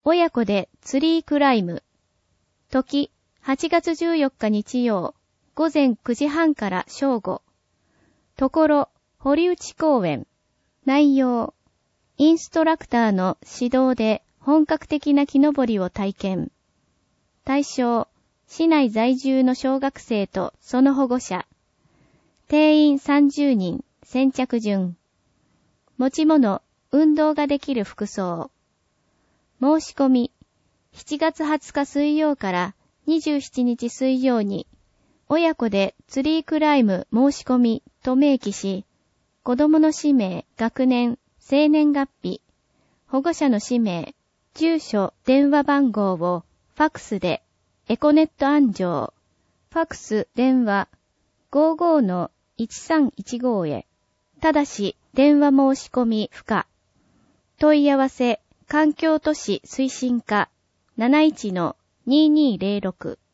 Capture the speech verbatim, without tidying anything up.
親子でツリークライム。時、はちがつじゅうよっか日曜、午前くじはんから正午。ところ、堀内公園。内容、インストラクターの指導で本格的な木登りを体験。対象、市内在住の小学生とその保護者。定員さんじゅうにん、先着順。持ち物、運動ができる服装。申し込み、しちがつはつか水曜からにじゅうしちにち水曜に、親子でツリークライム申し込みと明記し、子供の氏名、学年、生年月日、保護者の氏名、住所、電話番号をファクスで、エコネット安城、ファクス、電話、ごじゅうのいちさんいちご へ、ただし、電話申し込み不可。問い合わせ、環境都市推進課 なないちのにーにーぜろろく